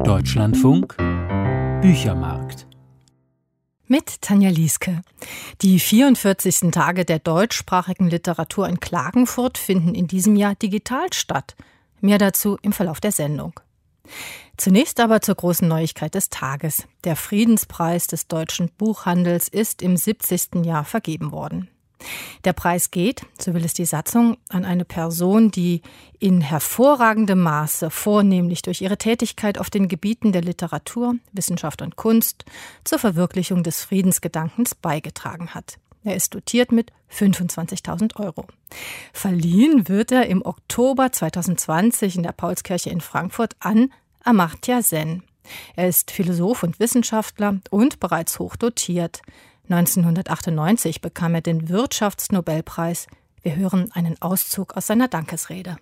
Deutschlandfunk Büchermarkt mit Tanja Lieske. Die 44. Tage der deutschsprachigen Literatur in Klagenfurt finden in diesem Jahr digital statt. Mehr dazu im Verlauf der Sendung. Zunächst aber zur großen Neuigkeit des Tages. Der Friedenspreis des deutschen Buchhandels ist im 70. Jahr vergeben worden. Der Preis geht, so will es die Satzung, an eine Person, die in hervorragendem Maße, vornehmlich durch ihre Tätigkeit auf den Gebieten der Literatur, Wissenschaft und Kunst, zur Verwirklichung des Friedensgedankens beigetragen hat. Er ist dotiert mit 25.000 €. Verliehen wird er im Oktober 2020 in der Paulskirche in Frankfurt an Amartya Sen. Er ist Philosoph und Wissenschaftler und bereits hoch dotiert. 1998 bekam er den Wirtschaftsnobelpreis. Wir hören einen Auszug aus seiner Dankesrede.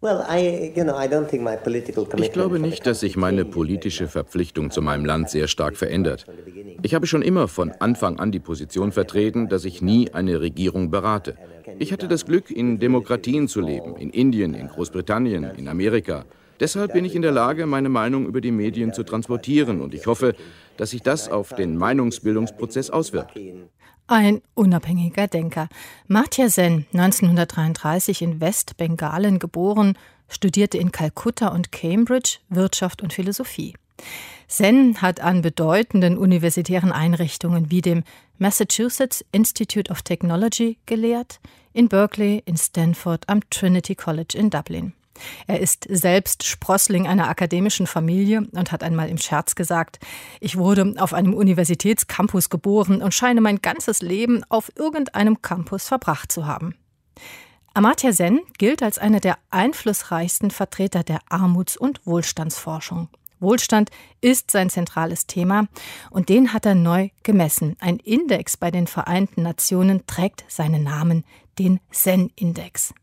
Ich glaube nicht, dass sich meine politische Verpflichtung zu meinem Land sehr stark verändert. Ich habe schon immer von Anfang an die Position vertreten, dass ich nie eine Regierung berate. Ich hatte das Glück, in Demokratien zu leben, in Indien, in Großbritannien, in Amerika. Deshalb bin ich in der Lage, meine Meinung über die Medien zu transportieren, und ich hoffe, dass sich das auf den Meinungsbildungsprozess auswirkt. Ein unabhängiger Denker. Amartya Sen, 1933 in Westbengalen geboren, studierte in Kalkutta und Cambridge Wirtschaft und Philosophie. Sen hat an bedeutenden universitären Einrichtungen wie dem Massachusetts Institute of Technology gelehrt, in Berkeley, in Stanford, am Trinity College in Dublin. Er ist selbst Sprossling einer akademischen Familie und hat einmal im Scherz gesagt: Ich wurde auf einem Universitätscampus geboren und scheine mein ganzes Leben auf irgendeinem Campus verbracht zu haben. Amartya Sen gilt als einer der einflussreichsten Vertreter der Armuts- und Wohlstandsforschung. Wohlstand ist sein zentrales Thema und den hat er neu gemessen. Ein Index bei den Vereinten Nationen trägt seinen Namen, den Sen-Index.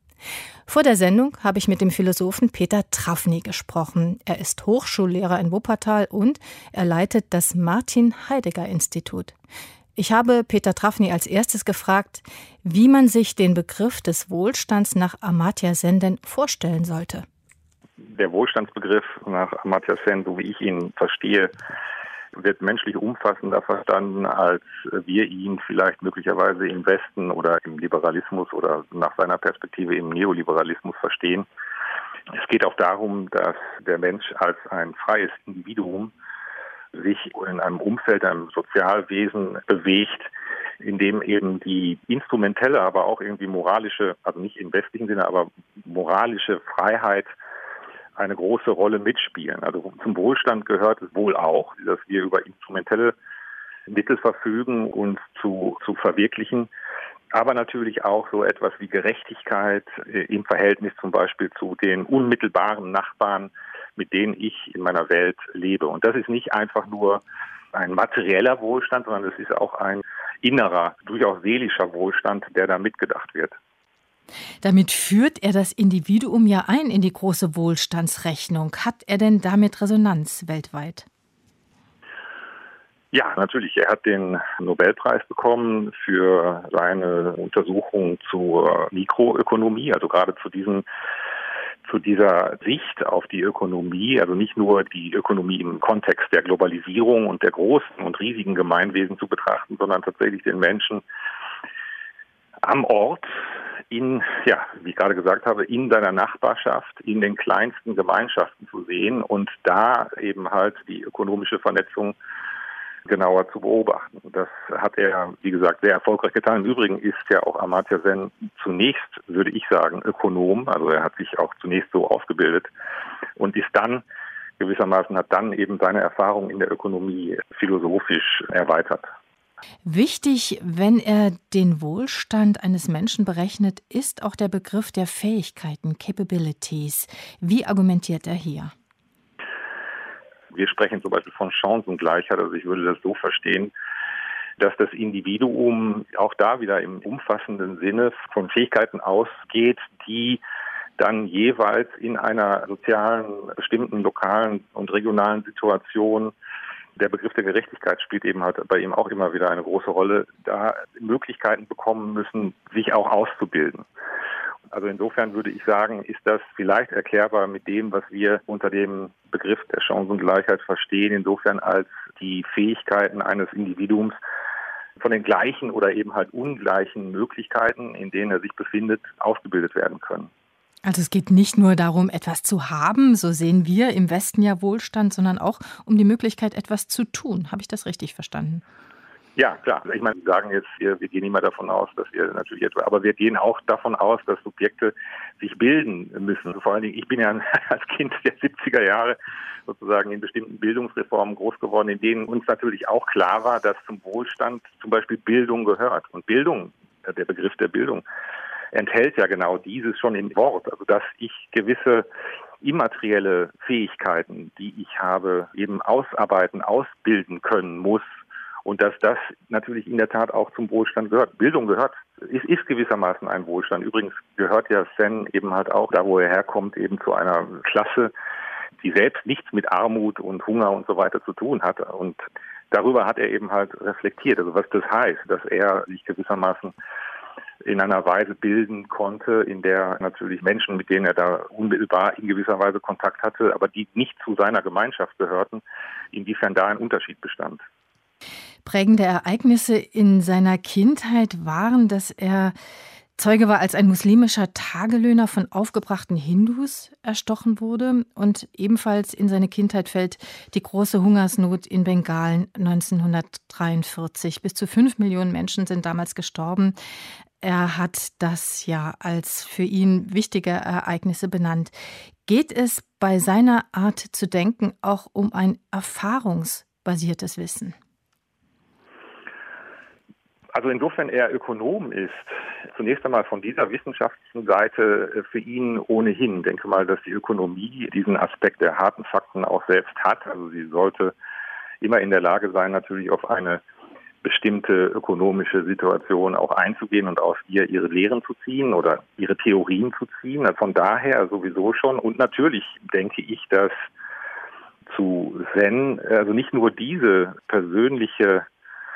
Vor der Sendung habe ich mit dem Philosophen Peter Trafny gesprochen. Er ist Hochschullehrer in Wuppertal und er leitet das Martin-Heidegger-Institut. Ich habe Peter Trafny als erstes gefragt, wie man sich den Begriff des Wohlstands nach Amartya Sen denn vorstellen sollte. Der Wohlstandsbegriff nach Amartya Sen, so wie ich ihn verstehe, wird menschlich umfassender verstanden, als wir ihn vielleicht möglicherweise im Westen oder im Liberalismus oder nach seiner Perspektive im Neoliberalismus verstehen. Es geht auch darum, dass der Mensch als ein freies Individuum sich in einem Umfeld, einem Sozialwesen bewegt, in dem eben die instrumentelle, aber auch irgendwie moralische, also nicht im westlichen Sinne, aber moralische Freiheit eine große Rolle mitspielen. Also zum Wohlstand gehört es wohl auch, dass wir über instrumentelle Mittel verfügen, uns zu verwirklichen, aber natürlich auch so etwas wie Gerechtigkeit im Verhältnis zum Beispiel zu den unmittelbaren Nachbarn, mit denen ich in meiner Welt lebe. Und das ist nicht einfach nur ein materieller Wohlstand, sondern es ist auch ein innerer, durchaus seelischer Wohlstand, der da mitgedacht wird. Damit führt er das Individuum ja ein in die große Wohlstandsrechnung. Hat er denn damit Resonanz weltweit? Ja, natürlich. Er hat den Nobelpreis bekommen für seine Untersuchung zur Mikroökonomie, also gerade zu dieser Sicht auf die Ökonomie, also nicht nur die Ökonomie im Kontext der Globalisierung und der großen und riesigen Gemeinwesen zu betrachten, sondern tatsächlich den Menschen am Ort, wie ich gerade gesagt habe, in seiner Nachbarschaft, in den kleinsten Gemeinschaften zu sehen und da eben halt die ökonomische Vernetzung genauer zu beobachten. Das hat er, wie gesagt, sehr erfolgreich getan. Im Übrigen ist ja auch Amartya Sen zunächst, würde ich sagen, Ökonom. Also er hat sich auch zunächst so ausgebildet und ist dann gewissermaßen, hat dann eben seine Erfahrung in der Ökonomie philosophisch erweitert. Wichtig, wenn er den Wohlstand eines Menschen berechnet, ist auch der Begriff der Fähigkeiten, Capabilities. Wie argumentiert er hier? Wir sprechen zum Beispiel von Chancengleichheit, also ich würde das so verstehen, dass das Individuum auch da wieder im umfassenden Sinne von Fähigkeiten ausgeht, die dann jeweils in einer sozialen, bestimmten lokalen und regionalen Situation, der Begriff der Gerechtigkeit spielt eben halt bei ihm auch immer wieder eine große Rolle, da Möglichkeiten bekommen müssen, sich auch auszubilden. Also insofern würde ich sagen, ist das vielleicht erklärbar mit dem, was wir unter dem Begriff der Chancengleichheit verstehen, insofern als die Fähigkeiten eines Individuums von den gleichen oder eben halt ungleichen Möglichkeiten, in denen er sich befindet, ausgebildet werden können. Also es geht nicht nur darum, etwas zu haben, so sehen wir im Westen ja Wohlstand, sondern auch um die Möglichkeit, etwas zu tun. Habe ich das richtig verstanden? Ja, klar. Ich meine, wir sagen jetzt, wir gehen immer davon aus, dass wir natürlich aber wir gehen auch davon aus, dass Subjekte sich bilden müssen. Vor allen Dingen, ich bin ja als Kind der 70er Jahre sozusagen in bestimmten Bildungsreformen groß geworden, in denen uns natürlich auch klar war, dass zum Wohlstand zum Beispiel Bildung gehört. Und Bildung, der Begriff der Bildung, enthält ja genau dieses schon im Wort. Also, dass ich gewisse immaterielle Fähigkeiten, die ich habe, eben ausarbeiten, ausbilden können muss. Und dass das natürlich in der Tat auch zum Wohlstand gehört. Bildung gehört, ist gewissermaßen ein Wohlstand. Übrigens gehört ja Sen eben halt auch, da wo er herkommt, eben zu einer Klasse, die selbst nichts mit Armut und Hunger und so weiter zu tun hat. Und darüber hat er eben halt reflektiert. Also was das heißt, dass er sich gewissermaßen in einer Weise bilden konnte, in der natürlich Menschen, mit denen er da unmittelbar in gewisser Weise Kontakt hatte, aber die nicht zu seiner Gemeinschaft gehörten, inwiefern da ein Unterschied bestand. Prägende Ereignisse in seiner Kindheit waren, dass er Zeuge war, als ein muslimischer Tagelöhner von aufgebrachten Hindus erstochen wurde. Und ebenfalls in seine Kindheit fällt die große Hungersnot in Bengalen 1943. Bis zu 5 Millionen Menschen sind damals gestorben. Er hat das ja als für ihn wichtige Ereignisse benannt. Geht es bei seiner Art zu denken auch um ein erfahrungsbasiertes Wissen? Also insofern er Ökonom ist, zunächst einmal von dieser wissenschaftlichen Seite für ihn ohnehin. Ich denke mal, dass die Ökonomie diesen Aspekt der harten Fakten auch selbst hat. Also sie sollte immer in der Lage sein, natürlich auf eine bestimmte ökonomische Situation auch einzugehen und aus ihr ihre Lehren zu ziehen oder ihre Theorien zu ziehen. Von daher sowieso schon. Und natürlich denke ich, dass zu Zen, also nicht nur diese persönliche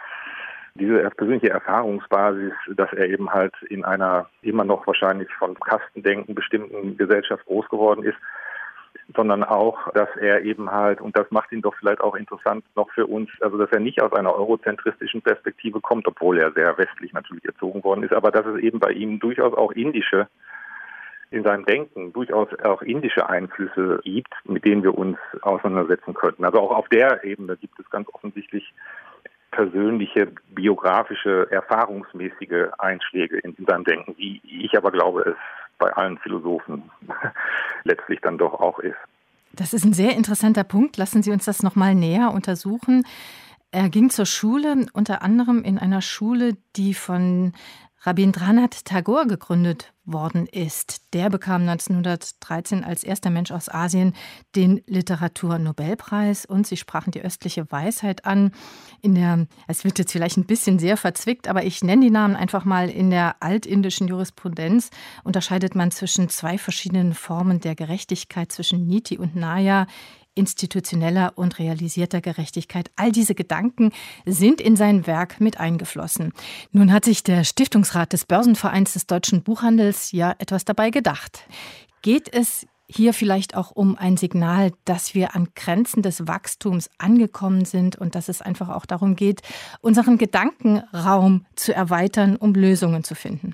Erfahrungsbasis, dass er eben halt in einer immer noch wahrscheinlich von Kastendenken bestimmten Gesellschaft groß geworden ist, sondern auch, dass er eben halt, und das macht ihn doch vielleicht auch interessant noch für uns, also dass er nicht aus einer eurozentristischen Perspektive kommt, obwohl er sehr westlich natürlich erzogen worden ist, aber dass es eben bei ihm durchaus auch in seinem Denken durchaus auch indische Einflüsse gibt, mit denen wir uns auseinandersetzen könnten. Also auch auf der Ebene gibt es ganz offensichtlich persönliche, biografische, erfahrungsmäßige Einschläge in seinem Denken, wie ich aber glaube, es bei allen Philosophen letztlich dann doch auch ist. Das ist ein sehr interessanter Punkt. Lassen Sie uns das noch mal näher untersuchen. Er ging zur Schule, unter anderem in einer Schule, die von Rabindranath Tagore gegründet worden ist. Der bekam 1913 als erster Mensch aus Asien den Literaturnobelpreis und Sie sprachen die östliche Weisheit an. Es wird jetzt vielleicht ein bisschen sehr verzwickt, aber ich nenne die Namen einfach mal. In der altindischen Jurisprudenz unterscheidet man zwischen 2 verschiedenen Formen der Gerechtigkeit, zwischen Niti und Nyaya, institutioneller und realisierter Gerechtigkeit. All diese Gedanken sind in sein Werk mit eingeflossen. Nun hat sich der Stiftungsrat des Börsenvereins des deutschen Buchhandels ja etwas dabei gedacht. Geht es hier vielleicht auch um ein Signal, dass wir an Grenzen des Wachstums angekommen sind und dass es einfach auch darum geht, unseren Gedankenraum zu erweitern, um Lösungen zu finden?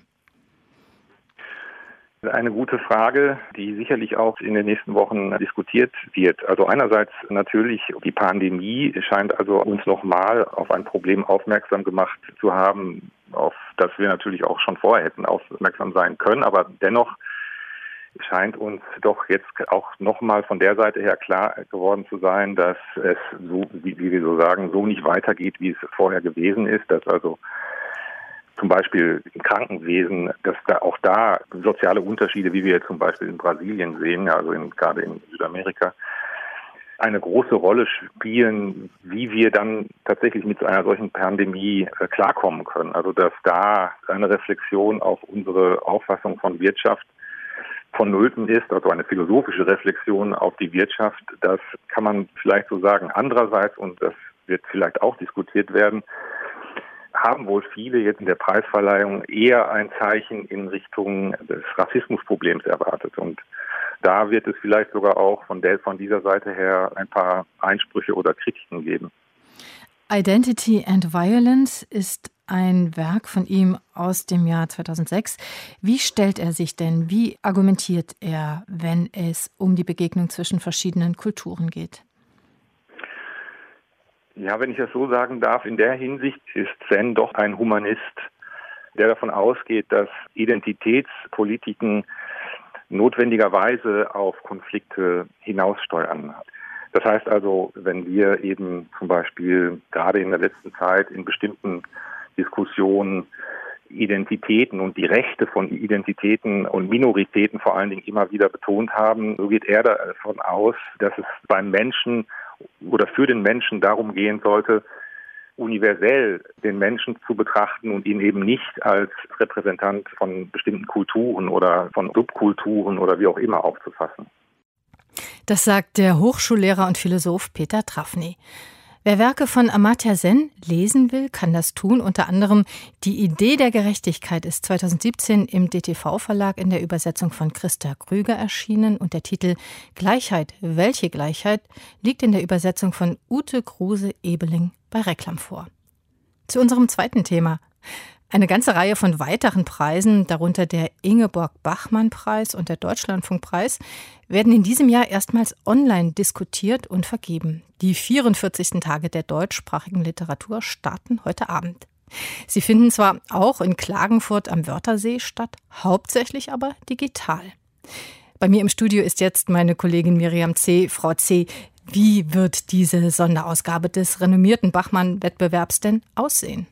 Eine gute Frage, die sicherlich auch in den nächsten Wochen diskutiert wird. Also einerseits natürlich, die Pandemie scheint also uns nochmal auf ein Problem aufmerksam gemacht zu haben, auf das wir natürlich auch schon vorher hätten aufmerksam sein können. Aber dennoch scheint uns doch jetzt auch nochmal von der Seite her klar geworden zu sein, dass es so, wie wir so sagen, so nicht weitergeht, wie es vorher gewesen ist, dass also zum Beispiel im Krankenwesen, dass da auch soziale Unterschiede, wie wir zum Beispiel in Brasilien sehen, also gerade in Südamerika, eine große Rolle spielen, wie wir dann tatsächlich mit einer solchen Pandemie klarkommen können. Also dass da eine Reflexion auf unsere Auffassung von Wirtschaft vonnöten ist, also eine philosophische Reflexion auf die Wirtschaft, das kann man vielleicht so sagen. Andererseits, und das wird vielleicht auch diskutiert werden, haben wohl viele jetzt in der Preisverleihung eher ein Zeichen in Richtung des Rassismusproblems erwartet. Und da wird es vielleicht sogar auch von dieser Seite her ein paar Einsprüche oder Kritiken geben. Identity and Violence ist ein Werk von ihm aus dem Jahr 2006. Wie stellt er sich denn, wie argumentiert er, wenn es um die Begegnung zwischen verschiedenen Kulturen geht? Ja, wenn ich das so sagen darf, in der Hinsicht ist Sen doch ein Humanist, der davon ausgeht, dass Identitätspolitiken notwendigerweise auf Konflikte hinaussteuern. Das heißt also, wenn wir eben zum Beispiel gerade in der letzten Zeit in bestimmten Diskussionen Identitäten und die Rechte von Identitäten und Minoritäten vor allen Dingen immer wieder betont haben, so geht er davon aus, dass es beim Menschen oder für den Menschen darum gehen sollte, universell den Menschen zu betrachten und ihn eben nicht als Repräsentant von bestimmten Kulturen oder von Subkulturen oder wie auch immer aufzufassen. Das sagt der Hochschullehrer und Philosoph Peter Trafny. Wer Werke von Amartya Sen lesen will, kann das tun. Unter anderem Die Idee der Gerechtigkeit ist 2017 im DTV-Verlag in der Übersetzung von Christa Krüger erschienen und der Titel Gleichheit, welche Gleichheit liegt in der Übersetzung von Ute Kruse-Ebeling bei Reklam vor. Zu unserem zweiten Thema. Eine ganze Reihe von weiteren Preisen, darunter der Ingeborg-Bachmann-Preis und der Deutschlandfunkpreis, werden in diesem Jahr erstmals online diskutiert und vergeben. Die 44. Tage der deutschsprachigen Literatur starten heute Abend. Sie finden zwar auch in Klagenfurt am Wörthersee statt, hauptsächlich aber digital. Bei mir im Studio ist jetzt meine Kollegin Miriam C. Frau C., wie wird diese Sonderausgabe des renommierten Bachmann-Wettbewerbs denn aussehen?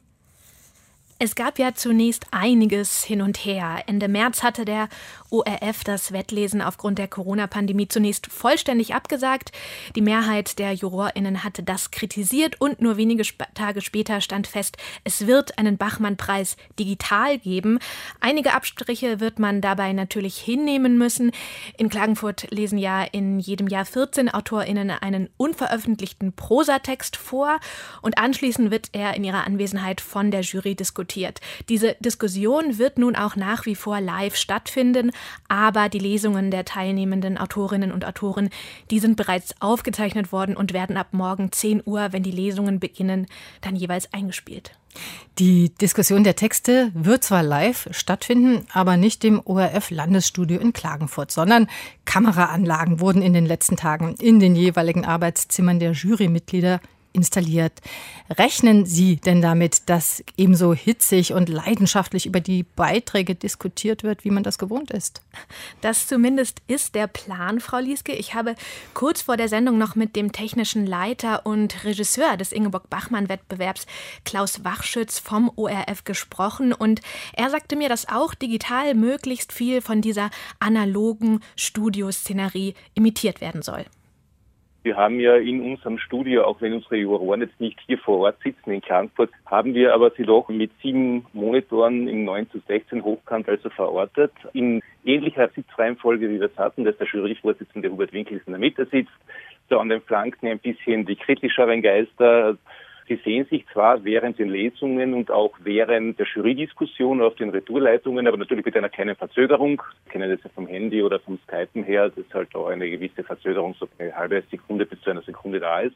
Es gab ja zunächst einiges hin und her. Ende März hatte der ORF das Wettlesen aufgrund der Corona-Pandemie zunächst vollständig abgesagt. Die Mehrheit der JurorInnen hatte das kritisiert und nur wenige Tage später stand fest, es wird einen Bachmann-Preis digital geben. Einige Abstriche wird man dabei natürlich hinnehmen müssen. In Klagenfurt lesen ja in jedem Jahr 14 AutorInnen einen unveröffentlichten Prosatext vor und anschließend wird er in ihrer Anwesenheit von der Jury diskutiert. Diese Diskussion wird nun auch nach wie vor live stattfinden, aber die Lesungen der teilnehmenden Autorinnen und Autoren, die sind bereits aufgezeichnet worden und werden ab morgen 10 Uhr, wenn die Lesungen beginnen, dann jeweils eingespielt. Die Diskussion der Texte wird zwar live stattfinden, aber nicht im ORF-Landesstudio in Klagenfurt, sondern Kameraanlagen wurden in den letzten Tagen in den jeweiligen Arbeitszimmern der Jurymitglieder installiert. Rechnen Sie denn damit, dass ebenso hitzig und leidenschaftlich über die Beiträge diskutiert wird, wie man das gewohnt ist? Das zumindest ist der Plan, Frau Lieske. Ich habe kurz vor der Sendung noch mit dem technischen Leiter und Regisseur des Ingeborg-Bachmann-Wettbewerbs, Klaus Wachschütz vom ORF, gesprochen und er sagte mir, dass auch digital möglichst viel von dieser analogen Studioszenerie imitiert werden soll. Wir haben ja in unserem Studio, auch wenn unsere Juroren jetzt nicht hier vor Ort sitzen in Klagenfurt, haben wir aber sie doch mit 7 Monitoren im 9:16 hochkant also verortet. In ähnlicher Sitzreihenfolge, wie wir es hatten, dass der Juryvorsitzende Hubert Winkels in der Mitte sitzt, so an den Flanken ein bisschen die kritischeren Geister. Sie sehen sich zwar während den Lesungen und auch während der Jurydiskussion auf den Retourleitungen, aber natürlich mit einer kleinen Verzögerung. Ich kenne das ja vom Handy oder vom Skypen her, dass halt auch eine gewisse Verzögerung, so eine halbe Sekunde bis zu einer Sekunde da ist.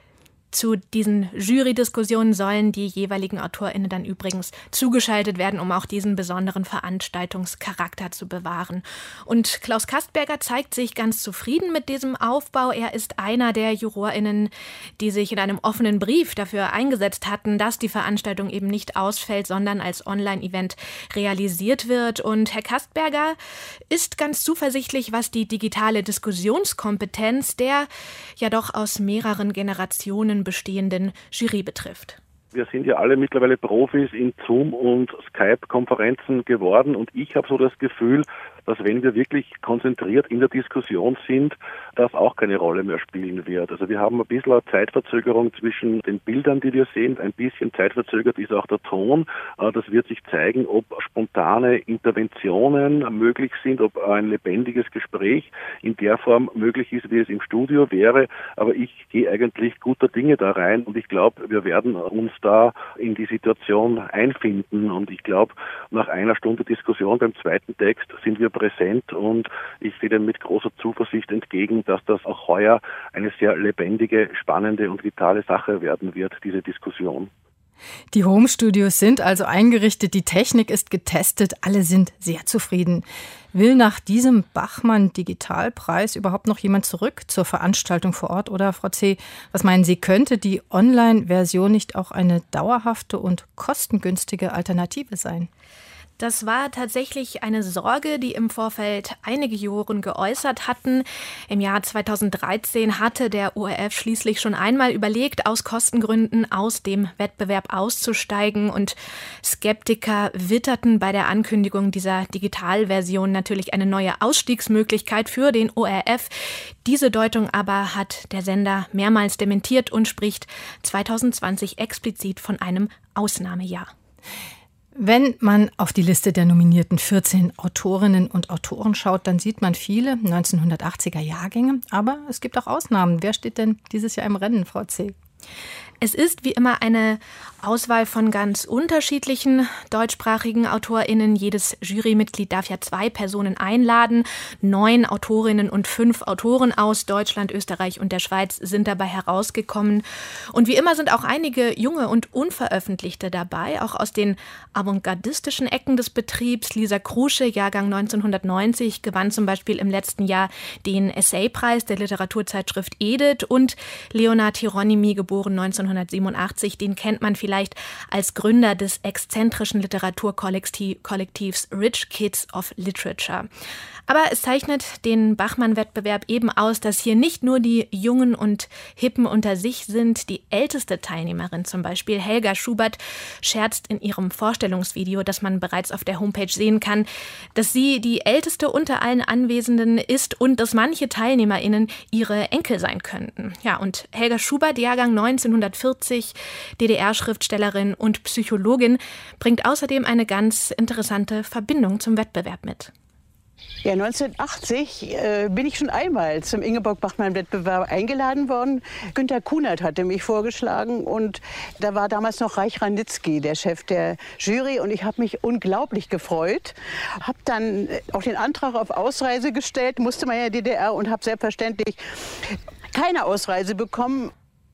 Zu diesen Jurydiskussionen sollen die jeweiligen AutorInnen dann übrigens zugeschaltet werden, um auch diesen besonderen Veranstaltungscharakter zu bewahren. Und Klaus Kastberger zeigt sich ganz zufrieden mit diesem Aufbau. Er ist einer der JurorInnen, die sich in einem offenen Brief dafür eingesetzt hatten, dass die Veranstaltung eben nicht ausfällt, sondern als Online-Event realisiert wird. Und Herr Kastberger ist ganz zuversichtlich, was die digitale Diskussionskompetenz der ja doch aus mehreren Generationen bestehenden Jury betrifft. Wir sind ja alle mittlerweile Profis in Zoom- und Skype-Konferenzen geworden und ich habe so das Gefühl, dass wenn wir wirklich konzentriert in der Diskussion sind, das auch keine Rolle mehr spielen wird. Also wir haben ein bisschen eine Zeitverzögerung zwischen den Bildern, die wir sehen. Ein bisschen zeitverzögert ist auch der Ton. Das wird sich zeigen, ob spontane Interventionen möglich sind, ob ein lebendiges Gespräch in der Form möglich ist, wie es im Studio wäre. Aber ich gehe eigentlich guter Dinge da rein und ich glaube, wir werden uns da in die Situation einfinden. Und ich glaube, nach einer Stunde Diskussion beim zweiten Text sind wir präsent und ich sehe dem mit großer Zuversicht entgegen, dass das auch heuer eine sehr lebendige, spannende und vitale Sache werden wird, diese Diskussion. Die Home-Studios sind also eingerichtet, die Technik ist getestet, alle sind sehr zufrieden. Will nach diesem Bachmann-Digitalpreis überhaupt noch jemand zurück zur Veranstaltung vor Ort? Oder, Frau C., was meinen Sie, könnte die Online-Version nicht auch eine dauerhafte und kostengünstige Alternative sein? Das war tatsächlich eine Sorge, die im Vorfeld einige Juroren geäußert hatten. Im Jahr 2013 hatte der ORF schließlich schon einmal überlegt, aus Kostengründen aus dem Wettbewerb auszusteigen. Und Skeptiker witterten bei der Ankündigung dieser Digitalversion natürlich eine neue Ausstiegsmöglichkeit für den ORF. Diese Deutung aber hat der Sender mehrmals dementiert und spricht 2020 explizit von einem Ausnahmejahr. Wenn man auf die Liste der nominierten 14 Autorinnen und Autoren schaut, dann sieht man viele 1980er Jahrgänge. Aber es gibt auch Ausnahmen. Wer steht denn dieses Jahr im Rennen, Frau C.? Es ist wie immer eine Auswahl von ganz unterschiedlichen deutschsprachigen AutorInnen. Jedes Jurymitglied darf ja 2 Personen einladen. 9 Autorinnen und 5 Autoren aus Deutschland, Österreich und der Schweiz sind dabei herausgekommen. Und wie immer sind auch einige junge und unveröffentlichte dabei, auch aus den avantgardistischen Ecken des Betriebs. Lisa Krusche, Jahrgang 1990, gewann zum Beispiel im letzten Jahr den Essaypreis der Literaturzeitschrift Edith, und Leonard Hieronymi, geboren 1987, den kennt man vielleicht als Gründer des exzentrischen Literaturkollektivs Rich Kids of Literature. Aber es zeichnet den Bachmann-Wettbewerb eben aus, dass hier nicht nur die Jungen und Hippen unter sich sind. Die älteste Teilnehmerin, zum Beispiel Helga Schubert, scherzt in ihrem Vorstellungsvideo, das man bereits auf der Homepage sehen kann, dass sie die älteste unter allen Anwesenden ist und dass manche TeilnehmerInnen ihre Enkel sein könnten. Ja, und Helga Schubert, Jahrgang 1940, DDR-Schriftstellerin und Psychologin, bringt außerdem eine ganz interessante Verbindung zum Wettbewerb mit. Ja, 1980 bin ich schon einmal zum Ingeborg-Bachmann-Wettbewerb eingeladen worden. Günter Kunert hatte mich vorgeschlagen und da war damals noch Reich Ranitzky, der Chef der Jury, und ich habe mich unglaublich gefreut. Habe dann auch den Antrag auf Ausreise gestellt, musste man ja DDR, und habe selbstverständlich keine Ausreise bekommen.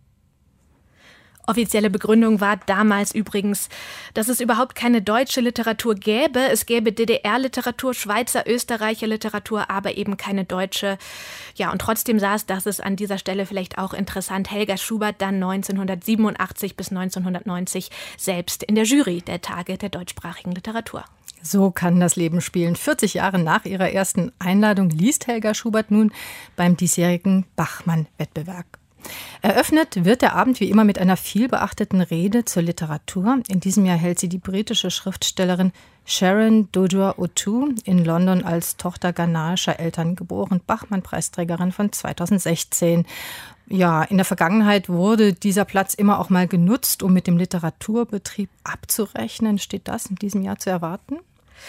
Offizielle Begründung war damals übrigens, dass es überhaupt keine deutsche Literatur gäbe. Es gäbe DDR-Literatur, Schweizer, Österreicher Literatur, aber eben keine deutsche. Ja, und trotzdem saß, das ist an dieser Stelle vielleicht auch interessant, Helga Schubert dann 1987 bis 1990 selbst in der Jury der Tage der deutschsprachigen Literatur. So kann das Leben spielen. 40 Jahre nach ihrer ersten Einladung liest Helga Schubert nun beim diesjährigen Bachmann-Wettbewerb. Eröffnet wird der Abend wie immer mit einer vielbeachteten Rede zur Literatur. In diesem Jahr hält sie die britische Schriftstellerin Sharon Dodua-O'Toole, in London als Tochter ghanaischer Eltern geboren, Bachmann-Preisträgerin von 2016. Ja, in der Vergangenheit wurde dieser Platz immer auch mal genutzt, um mit dem Literaturbetrieb abzurechnen. Steht das in diesem Jahr zu erwarten?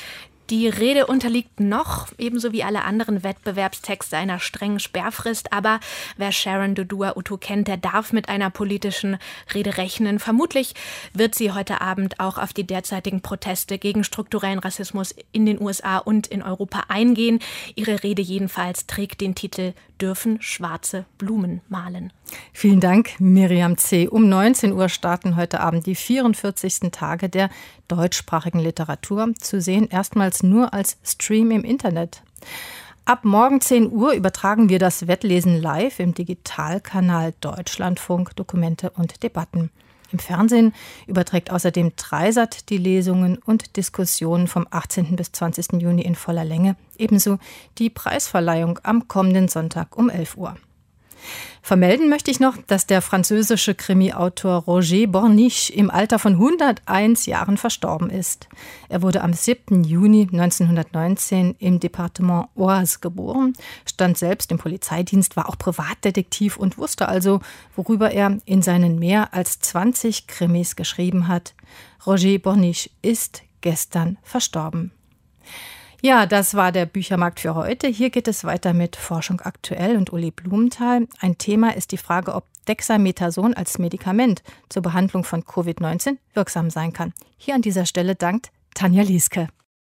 Die Rede unterliegt noch, ebenso wie alle anderen Wettbewerbstexte, einer strengen Sperrfrist. Aber wer Sharon Dodua-O'Toole kennt, der darf mit einer politischen Rede rechnen. Vermutlich wird sie heute Abend auch auf die derzeitigen Proteste gegen strukturellen Rassismus in den USA und in Europa eingehen. Ihre Rede jedenfalls trägt den Titel »Dürfen schwarze Blumen malen?« Vielen Dank, Miriam C. Um 19 Uhr starten heute Abend die 44. Tage der deutschsprachigen Literatur. Zu sehen erstmals nur als Stream im Internet. Ab morgen 10 Uhr übertragen wir das Wettlesen live im Digitalkanal Deutschlandfunk, Dokumente und Debatten. Im Fernsehen überträgt außerdem Dreisat die Lesungen und Diskussionen vom 18. bis 20. Juni in voller Länge, ebenso die Preisverleihung am kommenden Sonntag um 11 Uhr. Vermelden möchte ich noch, dass der französische Krimi-Autor Roger Borniche im Alter von 101 Jahren verstorben ist. Er wurde am 7. Juni 1919 im Departement Oise geboren, stand selbst im Polizeidienst, war auch Privatdetektiv und wusste also, worüber er in seinen mehr als 20 Krimis geschrieben hat. Roger Borniche ist gestern verstorben. Ja, das war der Büchermarkt für heute. Hier geht es weiter mit Forschung aktuell und Uli Blumenthal. Ein Thema ist die Frage, ob Dexamethason als Medikament zur Behandlung von Covid-19 wirksam sein kann. Hier an dieser Stelle dankt Tanja Lieske.